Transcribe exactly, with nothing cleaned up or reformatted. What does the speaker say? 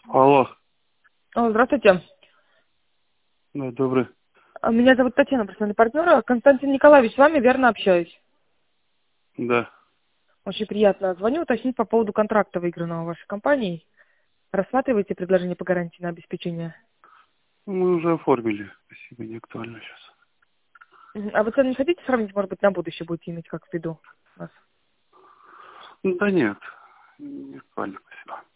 Алло. Алло, здравствуйте. Да, добрый. А, Меня зовут Татьяна, профессиональный партнер. Константин Николаевич, с вами верно общаюсь. Да. Очень приятно. Звоню уточнить по поводу контракта, выигранного вашей компанией. Рассматриваете предложение по гарантии на обеспечение? Мы уже оформили. Спасибо, не актуально сейчас. Мгм. А вы цены не хотите сравнить, может быть, на будущее будете иметь как в виду у вас? Да нет, не актуально, спасибо.